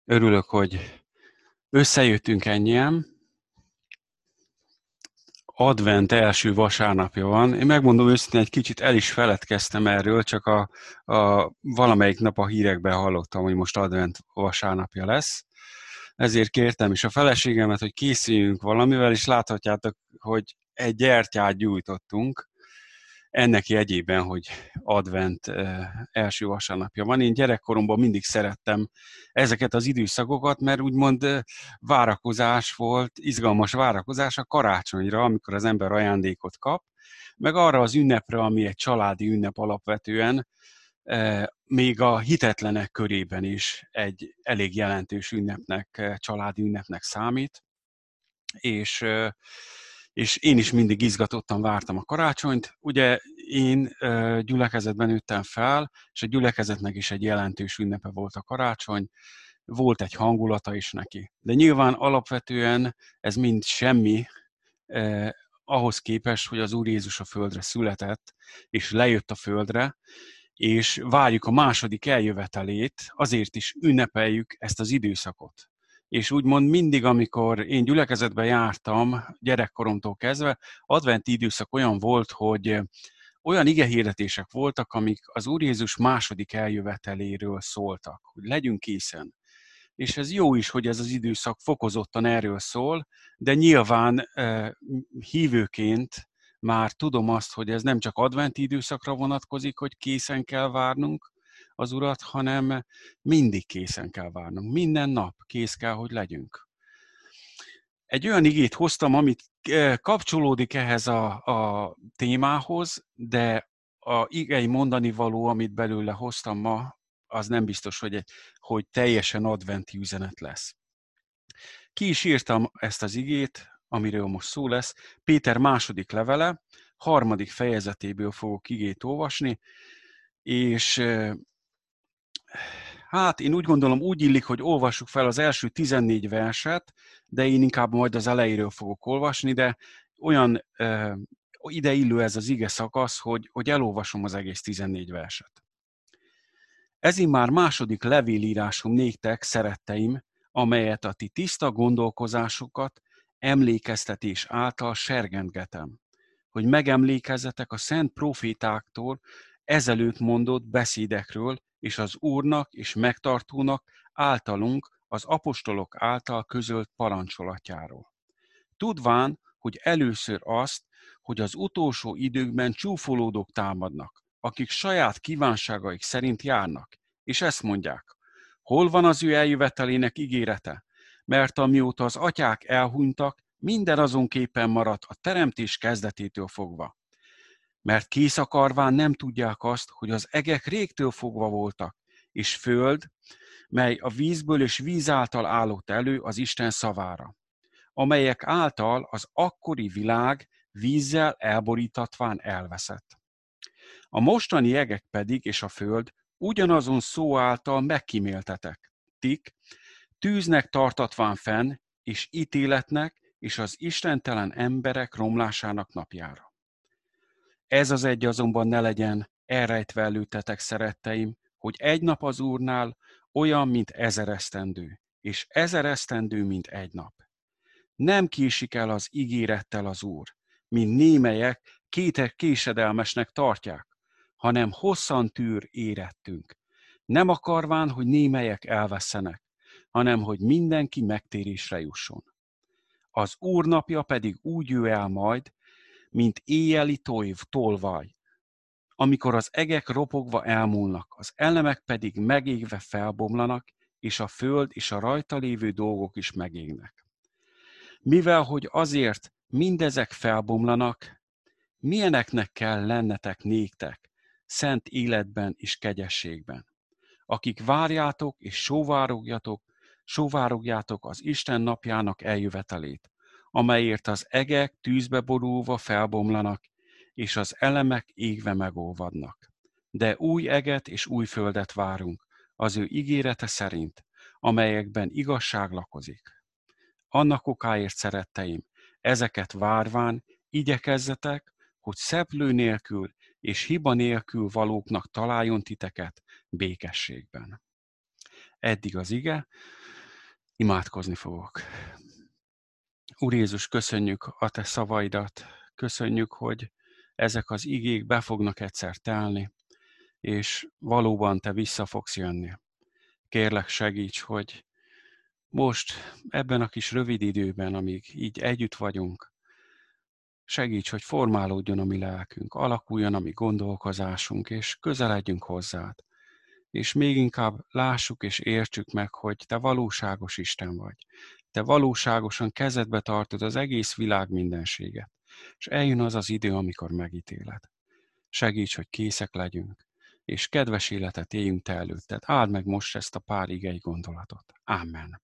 Örülök, hogy összejöttünk ennyien. Advent első vasárnapja van. Én megmondom őszintén, egy kicsit el is feledkeztem erről, csak valamelyik nap a hírekben hallottam, hogy most advent vasárnapja lesz. Ezért kértem is a feleségemet, hogy készüljünk valamivel, és láthatjátok, hogy egy gyertyát gyújtottunk. Ennek jegyében, hogy advent első vasárnapja van. Én gyerekkoromban mindig szerettem ezeket az időszakokat, mert úgymond várakozás volt, izgalmas várakozás a karácsonyra, amikor az ember ajándékot kap, meg arra az ünnepre, ami egy családi ünnep alapvetően, még a hitetlenek körében is egy elég jelentős ünnepnek, családi ünnepnek számít, és én is mindig izgatottan vártam a karácsonyt. Ugye én gyülekezetben nőttem fel, és a gyülekezetnek is egy jelentős ünnepe volt a karácsony, volt egy hangulata is neki. De nyilván alapvetően ez mind semmi, ahhoz képest, hogy az Úr Jézus a földre született, és lejött a földre, és várjuk a második eljövetelét, azért is ünnepeljük ezt az időszakot. És úgymond mindig, amikor én gyülekezetbe jártam, gyerekkoromtól kezdve, adventi időszak olyan volt, hogy olyan igehirdetések voltak, amik az Úr Jézus második eljöveteléről szóltak, hogy legyünk készen. És ez jó is, hogy ez az időszak fokozottan erről szól, de nyilván hívőként már tudom azt, hogy ez nem csak adventi időszakra vonatkozik, hogy készen kell várnunk az Urat, hanem mindig készen kell várnunk. Minden nap kész kell, hogy legyünk. Egy olyan igét hoztam, amit kapcsolódik ehhez a témához, de a igei mondani való, amit belőle hoztam ma, az nem biztos, hogy teljesen adventi üzenet lesz. Ki is írtam ezt az igét, amiről most szó lesz. Péter második levele, 3. fejezetéből fogok igét olvasni, és hát én úgy gondolom, úgy illik, hogy olvassuk fel az első 14 verset, de én inkább majd az elejéről fogok olvasni, de olyan ide illő ez az ige szakasz, hogy elolvasom az egész 14 verset. Ez immár második levélírásom néktek, szeretteim, amelyet a ti tiszta gondolkozásokat emlékeztetés által sergentgetem, hogy megemlékezzetek a szent profétáktól ezelőtt mondott beszédekről, és az Úrnak és megtartónak általunk az apostolok által közölt parancsolatjáról. Tudván, hogy először azt, hogy az utolsó időkben csúfolódók támadnak, akik saját kívánságaik szerint járnak, és ezt mondják, hol van az ő eljövetelének ígérete? Mert amióta az atyák elhunytak, minden azonképpen maradt a teremtés kezdetétől fogva. Mert kész akarván nem tudják azt, hogy az egek régtől fogva voltak, és föld, mely a vízből és víz által állott elő az Isten szavára, amelyek által az akkori világ vízzel elborítatván elveszett. A mostani egek pedig és a föld ugyanazon szó által megkíméltetek, tűznek tartatván fenn, és ítéletnek, és az istentelen emberek romlásának napjára. Ez az egy azonban ne legyen elrejtve előttetek, szeretteim, hogy egy nap az Úrnál olyan, mint 1000 esztendő, és 1000 esztendő, mint egy nap. Nem késik el az ígérettel az Úr, mint némelyek késedelmesnek tartják, hanem hosszan tűr érettünk. Nem akarván, hogy némelyek elvesszenek, hanem hogy mindenki megtérésre jusson. Az Úr napja pedig úgy jöjj el majd, mint éjjeli tolvaj, amikor az egek ropogva elmúlnak, az elemek pedig megégve felbomlanak, és a föld és a rajta lévő dolgok is megégnek. Mivel, hogy azért mindezek felbomlanak, milyeneknek kell lennetek néktek, szent életben és kegyességben, akik várjátok és sóvárogjátok az Isten napjának eljövetelét, amelyért az egek tűzbe borulva felbomlanak, és az elemek égve megolvadnak. De új eget és új földet várunk, az ő ígérete szerint, amelyekben igazság lakozik. Annak okáért, szeretteim, ezeket várván igyekezzetek, hogy szeplő nélkül és hiba nélkül valóknak találjon titeket békességben. Eddig az ige. Imádkozni fogok. Úr Jézus, köszönjük a Te szavaidat, köszönjük, hogy ezek az igék be fognak egyszer telni, és valóban Te vissza fogsz jönni. Kérlek, segíts, hogy most ebben a kis rövid időben, amíg így együtt vagyunk, segíts, hogy formálódjon a mi lelkünk, alakuljon a mi gondolkozásunk, és közeledjünk hozzád. És még inkább lássuk és értsük meg, hogy Te valóságos Isten vagy. Te valóságosan kezedbe tartod az egész világ mindenséget. És eljön az az idő, amikor megítéled. Segíts, hogy készek legyünk, és kedves életet éljünk Te előtted. Áld meg most ezt a pár igei gondolatot. Amen.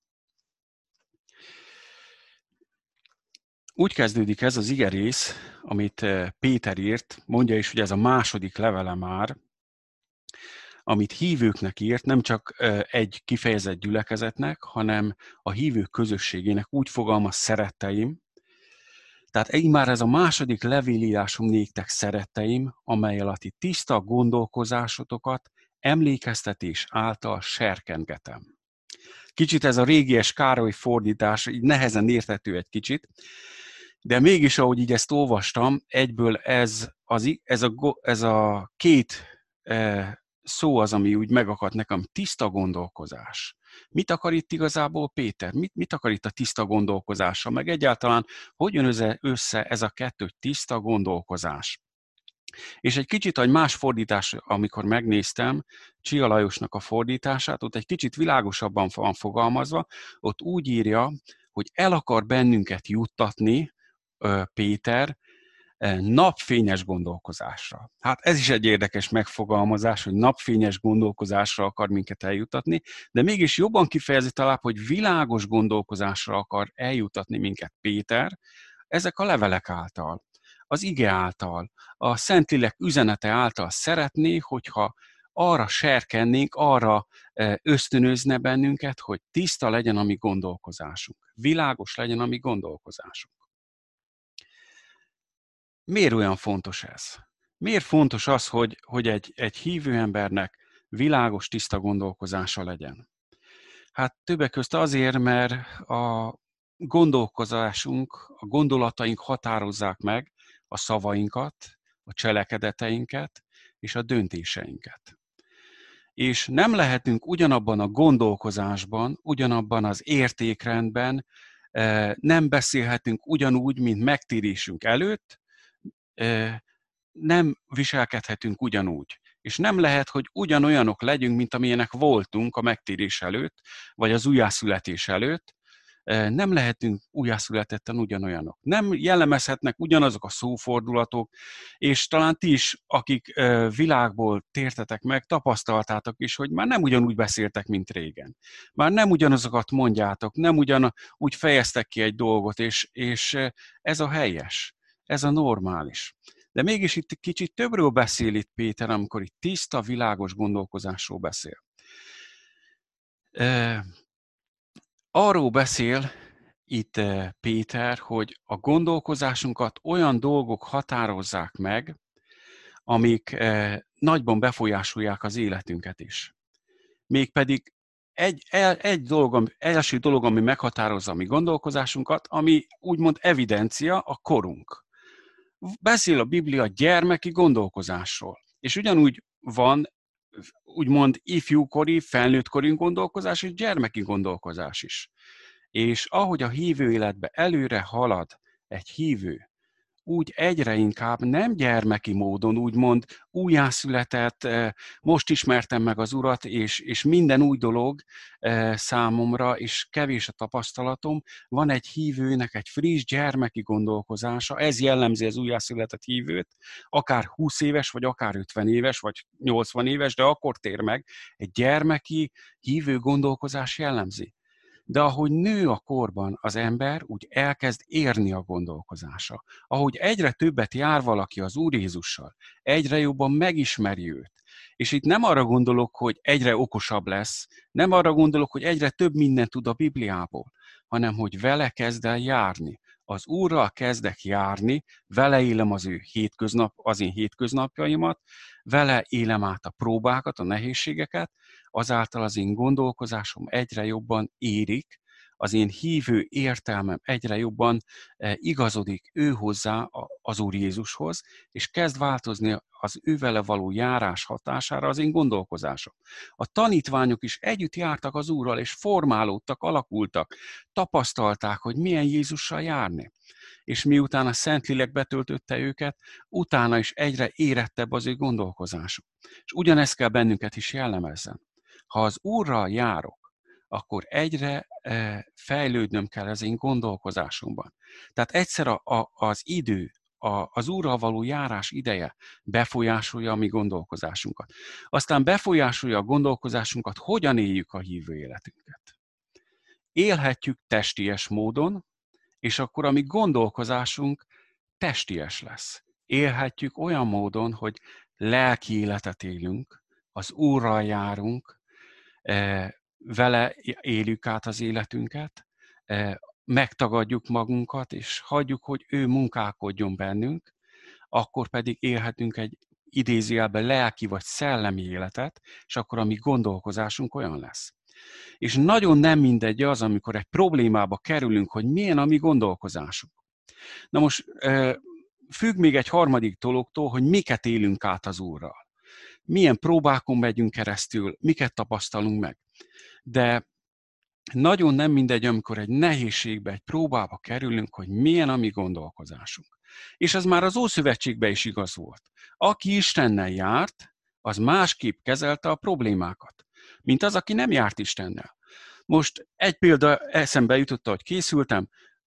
Úgy kezdődik ez az igerész, amit Péter írt, mondja is, hogy ez a második levele már, amit hívőknek írt, nem csak egy kifejezett gyülekezetnek, hanem a hívők közösségének, úgy fogalmaz, szeretteim. Tehát már ez a második levélírásom néktek, szeretteim, amely alatt itt tiszta gondolkozásotokat emlékeztetés által serkengetem. Kicsit ez a régies Károly fordítás, így nehezen érthető egy kicsit, de mégis, ahogy így ezt olvastam, egyből ez a két szó az, ami úgy megakadt nekem, tiszta gondolkozás. Mit akar itt igazából Péter? Mit akar itt a tiszta gondolkozással? Meg egyáltalán, hogy jön össze ez a kettő, tiszta gondolkozás? És egy kicsit, egy más fordítás, amikor megnéztem, Csia Lajosnak a fordítását, ott egy kicsit világosabban van fogalmazva, ott úgy írja, hogy el akar bennünket juttatni Péter napfényes gondolkozásra. Hát ez is egy érdekes megfogalmazás, hogy napfényes gondolkozásra akar minket eljutatni, de mégis jobban kifejezi talán, hogy világos gondolkozásra akar eljutatni minket Péter, ezek a levelek által, az ige által, a Szentlélek üzenete által szeretné, hogyha arra serkennénk, arra ösztönözne bennünket, hogy tiszta legyen a mi gondolkozásunk, világos legyen a mi gondolkozásunk. Miért olyan fontos ez? Miért fontos az, hogy egy hívő embernek világos, tiszta gondolkozása legyen? Hát többek között azért, mert a gondolkozásunk, a gondolataink határozzák meg a szavainkat, a cselekedeteinket és a döntéseinket. És nem lehetünk ugyanabban a gondolkozásban, ugyanabban az értékrendben, nem beszélhetünk ugyanúgy, mint megtérésünk előtt, nem viselkedhetünk ugyanúgy. És nem lehet, hogy ugyanolyanok legyünk, mint amilyenek voltunk a megtérés előtt, vagy az újjászületés előtt. Nem lehetünk újjászületetten ugyanolyanok. Nem jellemezhetnek ugyanazok a szófordulatok, és talán ti is, akik világból tértetek meg, tapasztaltátok is, hogy már nem ugyanúgy beszéltek, mint régen. Már nem ugyanazokat mondjátok, nem ugyanúgy fejeztek ki egy dolgot, és ez a helyes, ez a normális. De mégis itt kicsit többről beszél itt Péter, amikor itt tiszta, világos gondolkozásról beszél. Arról beszél itt Péter, hogy a gondolkozásunkat olyan dolgok határozzák meg, amik nagyban befolyásolják az életünket is. Mégpedig első dolog, ami meghatározza a mi gondolkozásunkat, ami úgymond evidencia, a korunk. Beszél a Biblia gyermeki gondolkozásról. És ugyanúgy van úgymond ifjúkori, felnőttkori gondolkozás és gyermeki gondolkozás is. És ahogy a hívő életbe előre halad egy hívő, úgy egyre inkább nem gyermeki módon, úgymond újjászületett, most ismertem meg az Urat, és minden új dolog számomra, és kevés a tapasztalatom, van egy hívőnek egy friss gyermeki gondolkozása, ez jellemzi az újjászületett hívőt, akár 20 éves, vagy akár 50 éves, vagy 80 éves, de akkor tér meg, egy gyermeki hívő gondolkozás jellemzi. De ahogy nő a korban az ember, úgy elkezd érni a gondolkozása. Ahogy egyre többet jár valaki az Úr Jézussal, egyre jobban megismeri őt. És itt nem arra gondolok, hogy egyre okosabb lesz, nem arra gondolok, hogy egyre több mindent tud a Bibliából, hanem hogy vele kezd el járni. Az Úrral kezdek járni, vele élem az én hétköznapjaimat, vele élem át a próbákat, a nehézségeket, azáltal az én gondolkozásom egyre jobban érik az én hívő értelmem egyre jobban igazodik ő hozzá, az Úr Jézushoz, és kezd változni az ővele való járás hatására az én gondolkozásom. A tanítványok is együtt jártak az Úrral, és formálódtak, alakultak, tapasztalták, hogy milyen Jézussal járni. És miután a Szentlélek betöltötte őket, utána is egyre érettebb az ő gondolkozásuk. És ugyanezt kell bennünket is jellemezzen. Ha az Úrral járok, akkor egyre fejlődnöm kell az én gondolkozásomban. Tehát egyszer az idő, az Úrral való járás ideje befolyásolja a mi gondolkozásunkat. Aztán befolyásolja a gondolkozásunkat, hogyan éljük a hívő életünket. Élhetjük testies módon, és akkor a mi gondolkozásunk testies lesz. Élhetjük olyan módon, hogy lelki életet élünk, az Úrral járunk, vele éljük át az életünket, megtagadjuk magunkat, és hagyjuk, hogy ő munkálkodjon bennünk, akkor pedig élhetünk egy idézőjelben lelki vagy szellemi életet, és akkor a mi gondolkozásunk olyan lesz. És nagyon nem mindegy az, amikor egy problémába kerülünk, hogy milyen a mi gondolkozásunk. Na most függ még egy harmadik dologtól, hogy miket élünk át az Úrral. Milyen próbákon megyünk keresztül, miket tapasztalunk meg. De nagyon nem mindegy, amikor egy nehézségbe, egy próbába kerülünk, hogy milyen a mi gondolkozásunk. És ez már az Ószövetségben is igaz volt. Aki Istennel járt, az másképp kezelte a problémákat, mint az, aki nem járt Istennel. Most egy példa eszembe jutott, hogy készültem.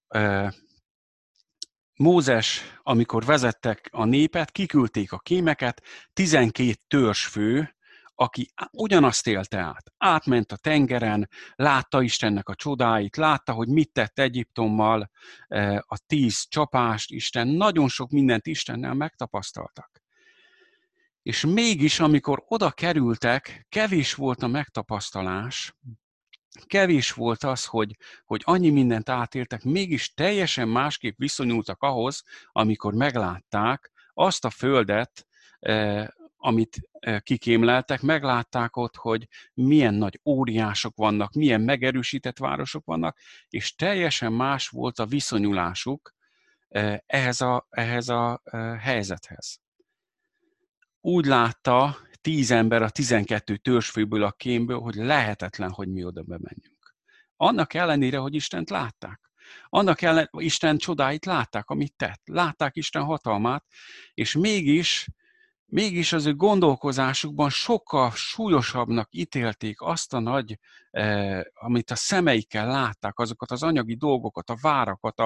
Mózes, amikor vezettek a népet, kiküldték a kémeket, 12 törzsfő, aki ugyanazt élte át. Átment a tengeren, látta Istennek a csodáit, látta, hogy mit tett Egyiptommal, a 10 csapást, Isten, nagyon sok mindent Istennel megtapasztaltak. És mégis, amikor oda kerültek, kevés volt a megtapasztalás, kevés volt az, hogy annyi mindent átéltek, mégis teljesen másképp viszonyultak ahhoz, amikor meglátták azt a földet, amit kikémleltek, meglátták ott, hogy milyen nagy óriások vannak, milyen megerősített városok vannak, és teljesen más volt a viszonyulásuk ehhez a helyzethez. Úgy látta 10 ember a 12 törzsfőből a kémből, hogy lehetetlen, hogy mi oda bemenjünk. Annak ellenére, hogy Istent látták. Annak ellenére, hogy Isten csodáit látták, amit tett. Látták Isten hatalmát, és mégis az ő gondolkozásukban sokkal súlyosabbnak ítélték azt a nagy, amit a szemeikkel látták, azokat az anyagi dolgokat, a várakat,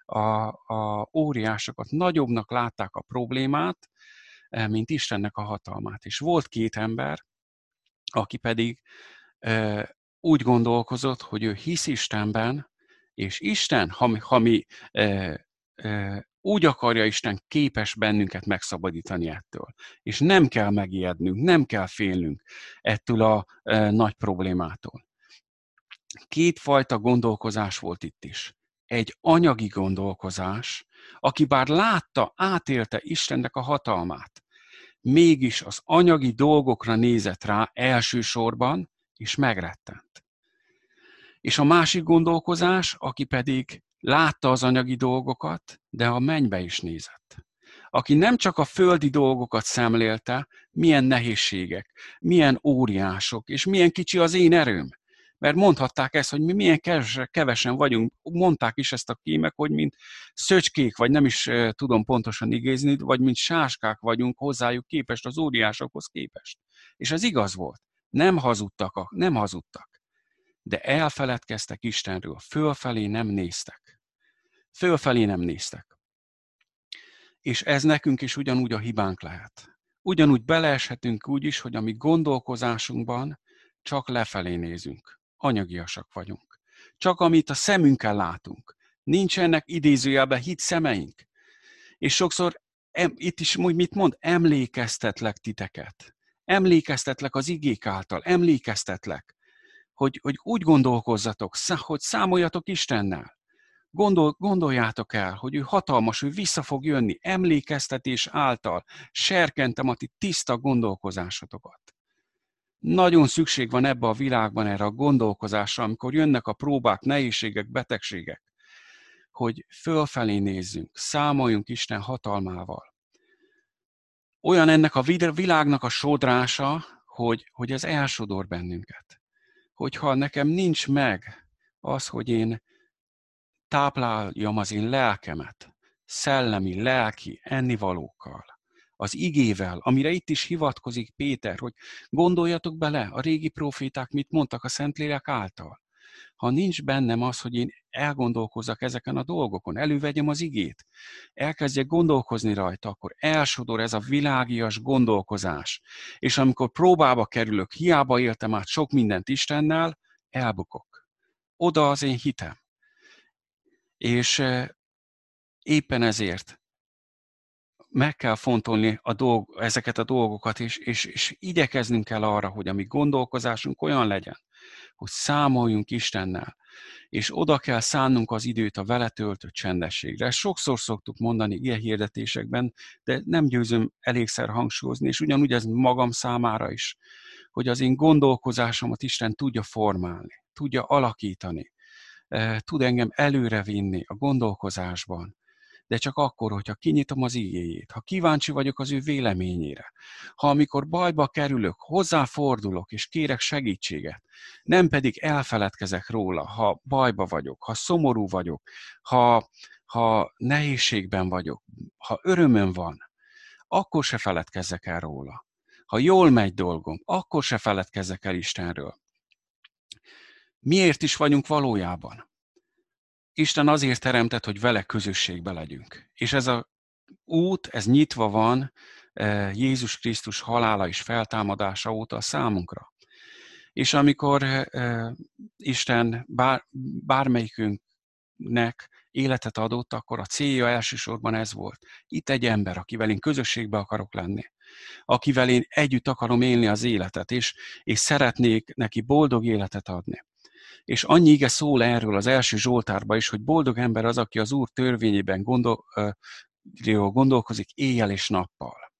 a óriásokat, nagyobbnak látták a problémát, mint Istennek a hatalmát. És volt 2 ember, aki pedig úgy gondolkozott, hogy ő hisz Istenben, és Isten, ha mi úgy akarja, Isten képes bennünket megszabadítani ettől. És nem kell megijednünk, nem kell félnünk ettől a nagy problémától. 2 fajta gondolkozás volt itt is. Egy anyagi gondolkozás, aki bár látta, átélte Istennek a hatalmát, mégis az anyagi dolgokra nézett rá elsősorban, és megrettent. És a másik gondolkozás, aki pedig látta az anyagi dolgokat, de a mennybe is nézett. Aki nem csak a földi dolgokat szemlélte, milyen nehézségek, milyen óriások, és milyen kicsi az én erőm. Mert mondhatták ezt, hogy mi milyen kevesen vagyunk, mondták is ezt a kémek, hogy mint szöcskék, vagy nem is tudom pontosan igézni, vagy mint sáskák vagyunk hozzájuk képest, az óriásokhoz képest. És ez igaz volt. Nem hazudtak. De elfeledkeztek Istenről, fölfelé nem néztek. Fölfelé nem néztek. És ez nekünk is ugyanúgy a hibánk lehet. Ugyanúgy beleeshetünk úgy is, hogy a mi gondolkozásunkban csak lefelé nézünk. Anyagiasak vagyunk. Csak amit a szemünkkel látunk. Nincsenek idézőjelben hit szemeink. És sokszor itt is mit mond? Emlékeztetlek titeket. Emlékeztetlek az igék által. Emlékeztetlek, hogy úgy gondolkozzatok, hogy számoljatok Istennel. Gondoljátok el, hogy ő hatalmas, ő vissza fog jönni. Emlékeztetés által serkentem a ti tiszta gondolkozásatokat. Nagyon szükség van ebbe a világban erre a gondolkozásra, amikor jönnek a próbák, nehézségek, betegségek, hogy fölfelé nézzünk, számoljunk Isten hatalmával. Olyan ennek a világnak a sodrása, hogy ez elsodor bennünket. Hogyha nekem nincs meg az, hogy én tápláljam az én lelkemet, szellemi, lelki ennivalókkal, az igével, amire itt is hivatkozik Péter, hogy gondoljatok bele, a régi proféták mit mondtak a Szentlélek által. Ha nincs bennem az, hogy én elgondolkozzak ezeken a dolgokon, elővegyem az igét, elkezdjek gondolkozni rajta, akkor elsodor ez a világias gondolkozás. És amikor próbába kerülök, hiába éltem át sok mindent Istennel, elbukok. Oda az én hitem. És éppen ezért meg kell fontolni ezeket a dolgokat, és igyekeznünk kell arra, hogy a mi gondolkozásunk olyan legyen, hogy számoljunk Istennel, és oda kell szánnunk az időt a vele töltött csendességre. Ezt sokszor szoktuk mondani ilyen hirdetésekben, de nem győzöm elégszer hangsúlyozni, és ugyanúgy ez magam számára is, hogy az én gondolkozásomat Isten tudja formálni, tudja alakítani, tud engem előrevinni a gondolkozásban, de csak akkor, hogyha kinyitom az igéjét, ha kíváncsi vagyok az ő véleményére, ha amikor bajba kerülök, hozzáfordulok és kérek segítséget, nem pedig elfeledkezek róla, ha bajba vagyok, ha szomorú vagyok, ha nehézségben vagyok, ha örömöm van, akkor se feledkezzek el róla. Ha jól megy dolgom, akkor se feledkezzek el Istenről. Miért is vagyunk valójában? Isten azért teremtett, hogy vele közösségbe legyünk. És ez az út, ez nyitva van Jézus Krisztus halála és feltámadása óta a számunkra. És amikor Isten bármelyikünknek életet adott, akkor a célja elsősorban ez volt. Itt egy ember, akivel én közösségbe akarok lenni, akivel én együtt akarom élni az életet, és szeretnék neki boldog életet adni. És annyi ige szól erről az első Zsoltárban is, hogy boldog ember az, aki az Úr törvényében gondolkozik éjjel és nappal.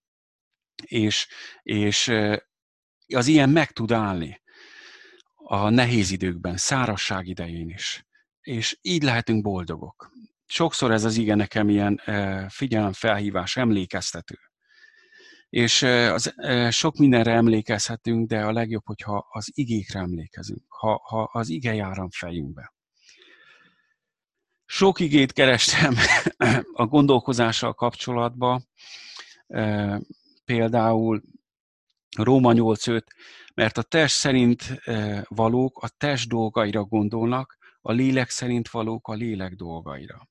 És az ilyen meg tud állni a nehéz időkben, szárazság idején is. És így lehetünk boldogok. Sokszor ez az ige nekem ilyen figyelemfelhívás, emlékeztető. És sok mindenre emlékezhetünk, de a legjobb, hogyha az igékre emlékezünk, ha az ige jár a fejünkbe. Sok igét kerestem a gondolkozással kapcsolatban, például Róma 8.5, mert a test szerint valók a test dolgaira gondolnak, a lélek szerint valók a lélek dolgaira.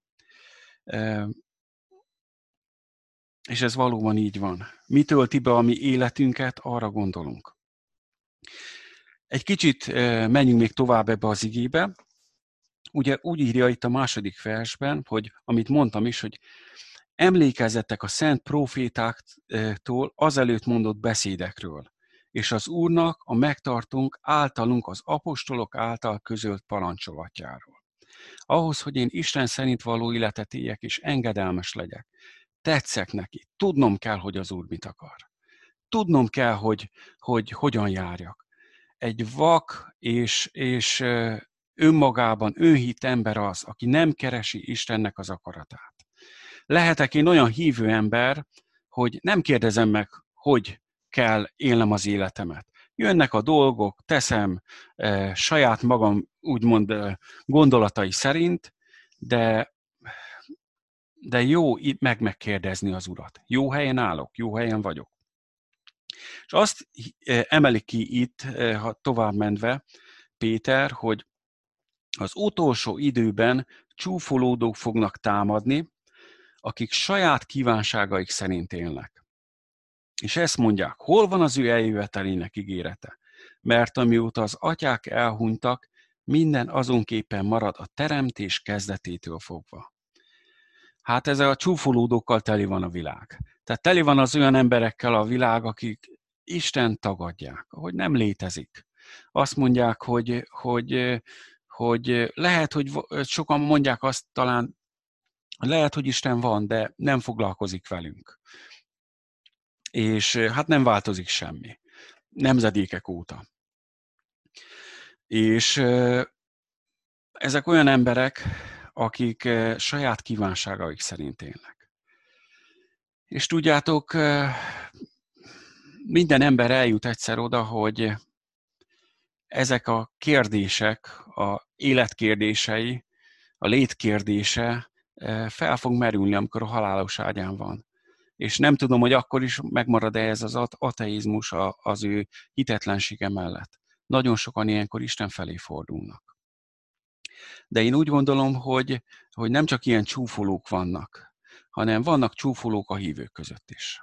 És ez valóban így van. Mi tölti be a mi életünket, arra gondolunk. Egy kicsit menjünk még tovább ebbe az igébe. Ugye úgy írja itt a második versben, hogy amit mondtam is, hogy emlékezzetek a szent profétáktól azelőtt mondott beszédekről, és az Úrnak a megtartunk általunk az apostolok által közölt parancsolatjáról. Ahhoz, hogy én Isten szerint való életet éljek és engedelmes legyek, tetszek neki, tudnom kell, hogy az Úr mit akar. Tudnom kell, hogy hogyan járjak. Egy vak és önmagában önhitt ember az, aki nem keresi Istennek az akaratát. Lehetek én olyan hívő ember, hogy nem kérdezem meg, hogy kell élnem az életemet. Jönnek a dolgok, teszem saját magam úgymond gondolatai szerint, de jó megkérdezni az Urat. Jó helyen állok, jó helyen vagyok. És azt emelik ki itt, ha tovább menve, Péter, hogy az utolsó időben csúfolódók fognak támadni, akik saját kívánságaik szerint élnek. És ezt mondják, hol van az ő eljövetelének ígérete? Mert amióta az atyák elhunytak, minden azonképpen marad a teremtés kezdetétől fogva. Hát ezzel a csúfolódókkal teli van a világ. Tehát teli van az olyan emberekkel a világ, akik Isten tagadják, hogy nem létezik. Azt mondják, hogy lehet, hogy sokan mondják azt talán, lehet, hogy Isten van, de nem foglalkozik velünk. És hát nem változik semmi. nemzedékek óta. És ezek olyan emberek, akik saját kívánságaik szerint élnek. És tudjátok, minden ember eljut egyszer oda, hogy ezek a kérdések, a életkérdései, a létkérdése fel fog merülni, amikor a halálos ágyán van. És nem tudom, hogy akkor is megmarad-e ez az ateizmus az ő hitetlensége mellett. Nagyon sokan ilyenkor Isten felé fordulnak. De én úgy gondolom, hogy nem csak ilyen csúfolók vannak, hanem vannak csúfolók a hívők között is.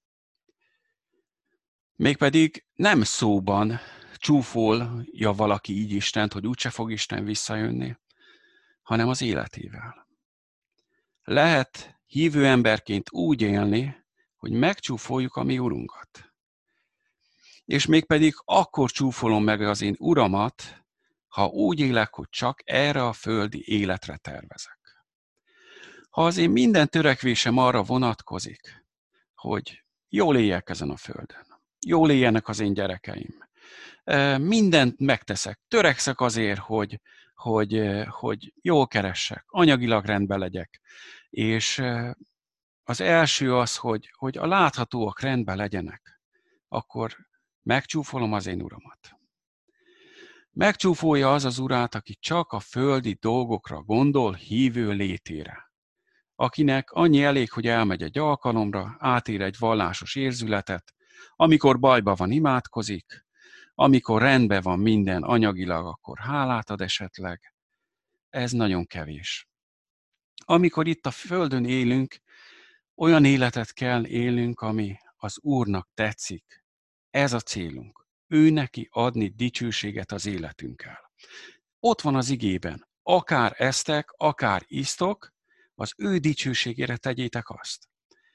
Mégpedig nem szóban csúfolja valaki így Istent, hogy úgyse fog Isten visszajönni, hanem az életével. Lehet hívő emberként úgy élni, hogy megcsúfoljuk a mi Urunkat. És mégpedig akkor csúfolom meg az én Uramat, ha úgy élek, hogy csak erre a földi életre tervezek. Ha az én minden törekvésem arra vonatkozik, hogy jól éljek ezen a földön, jól éljenek az én gyerekeim, mindent megteszek, törekszek azért, hogy jól keressek, anyagilag rendben legyek, és az első az, hogy a láthatóak rendben legyenek, akkor megcsúfolom az én Uramat. Megcsúfolja az az Urát, aki csak a földi dolgokra gondol, hívő létére. Akinek annyi elég, hogy elmegy egy alkalomra, átér egy vallásos érzületet, amikor bajba van, imádkozik, amikor rendben van minden anyagilag, akkor hálát ad esetleg. Ez nagyon kevés. Amikor itt a földön élünk, olyan életet kell élnünk, ami az Úrnak tetszik. Ez a célunk. Ő neki adni dicsőséget az életünkkel. Ott van az igében. Akár esztek, akár isztok, az ő dicsőségére tegyétek azt.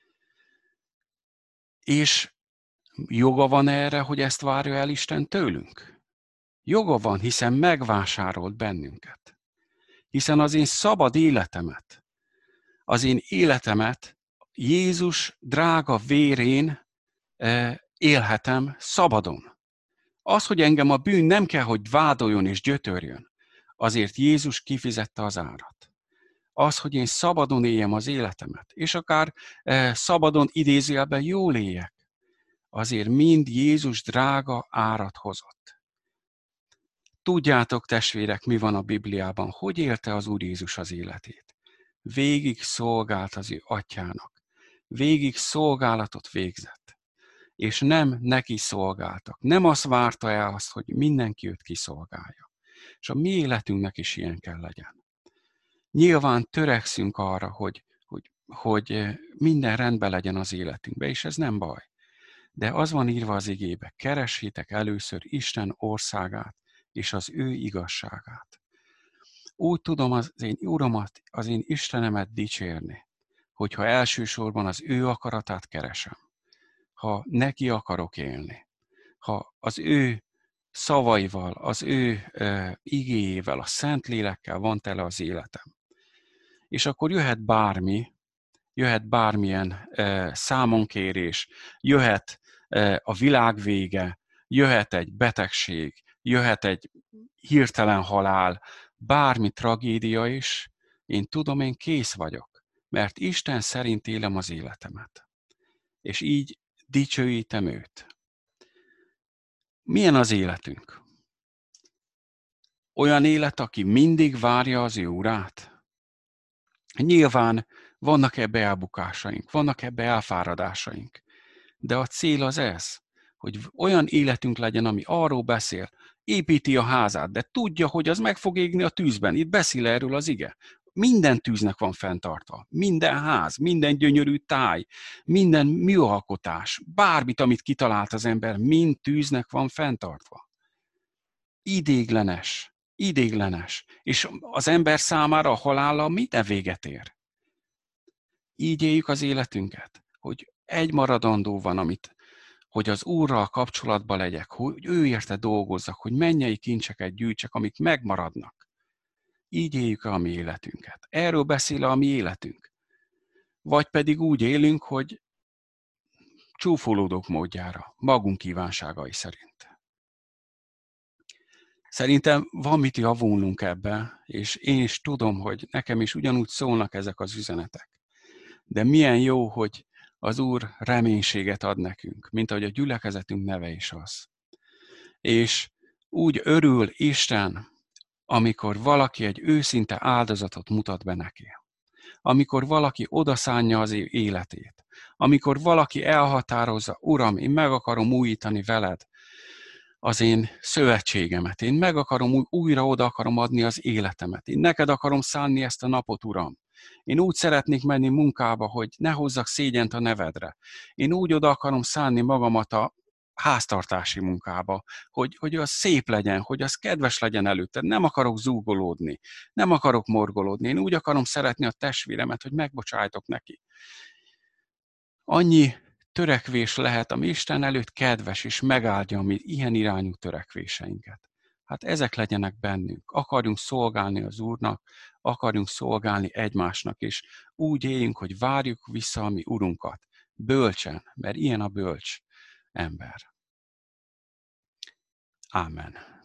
És joga van erre, hogy ezt várja el Isten tőlünk? Joga van, hiszen megvásárolt bennünket. Hiszen az én szabad életemet, az én életemet Jézus drága vérén élhetem szabadon. Az, hogy engem a bűn nem kell, hogy vádoljon és gyötörjön, azért Jézus kifizette az árat. Az, hogy én szabadon éljem az életemet, és akár szabadon idézőjelben jól éljek, azért mind Jézus drága árat hozott. Tudjátok, testvérek, mi van a Bibliában? Hogy élte az Úr Jézus az életét? Végig szolgált az ő atyának. Végig szolgálatot végzett. És nem neki szolgáltak. Nem azt várta el azt, hogy mindenki őt kiszolgálja. És a mi életünknek is ilyen kell legyen. Nyilván törekszünk arra, hogy minden rendben legyen az életünkben, és ez nem baj. De az van írva az igébe, keressétek először Isten országát és az ő igazságát. Úgy tudom az én Uramat, az én Istenemet dicsérni, hogyha elsősorban az ő akaratát keresem, ha neki akarok élni, ha az ő szavaival, az ő igéjével, a Szentlélekkel van tele az életem. És akkor jöhet bármilyen számonkérés, jöhet a világ vége, jöhet egy betegség, jöhet egy hirtelen halál, bármi tragédia is, én tudom, én kész vagyok, mert Isten szerint élem az életemet. És így dicsőítem őt. Milyen az életünk? Olyan élet, aki mindig várja az ő Urát? Nyilván vannak ebbe elbukásaink, vannak ebbe elfáradásaink, de a cél az ez, hogy olyan életünk legyen, ami arról beszél, építi a házát, de tudja, hogy az meg fog égni a tűzben. Itt beszél erről az ige. Minden tűznek van fenntartva. Minden ház, minden gyönyörű táj, minden műalkotás, bármit, amit kitalált az ember, mind tűznek van fenntartva. Idéglenes. És az ember számára a halála minden véget ér. Így éljük az életünket, hogy egy maradandó van, hogy az Úrral kapcsolatban legyek, hogy ő érte dolgozzak, hogy mennyei kincseket gyűjtsek, amik megmaradnak. Így éljük a mi életünket. Erről beszél a mi életünk. Vagy pedig úgy élünk, hogy csúfolódók módjára, magunk kívánságai szerint. Szerintem van mit javulnunk ebbe, és én is tudom, hogy nekem is ugyanúgy szólnak ezek az üzenetek. De milyen jó, hogy az Úr reménységet ad nekünk, mint ahogy a gyülekezetünk neve is az. És úgy örül Isten, amikor valaki egy őszinte áldozatot mutat be neki. Amikor valaki odaszánja az életét. Amikor valaki elhatározza, Uram, én meg akarom újítani veled az én szövetségemet. Én meg akarom, újra oda akarom adni az életemet. Én neked akarom szánni ezt a napot, Uram. Én úgy szeretnék menni munkába, hogy ne hozzak szégyent a nevedre. Én úgy oda akarom szánni magamat a háztartási munkába, hogy az szép legyen, hogy az kedves legyen előtted. Nem akarok zúgolódni, nem akarok morgolódni. Én úgy akarom szeretni a testvéremet, hogy megbocsájtok neki. Annyi törekvés lehet, ami Isten előtt kedves, és megáldja a mi ilyen irányú törekvéseinket. Hát ezek legyenek bennünk. Akarjunk szolgálni az Úrnak, akarjunk szolgálni egymásnak, és úgy éljünk, hogy várjuk vissza a mi Urunkat. Bölcsen, mert ilyen a bölcs ember. Ámen.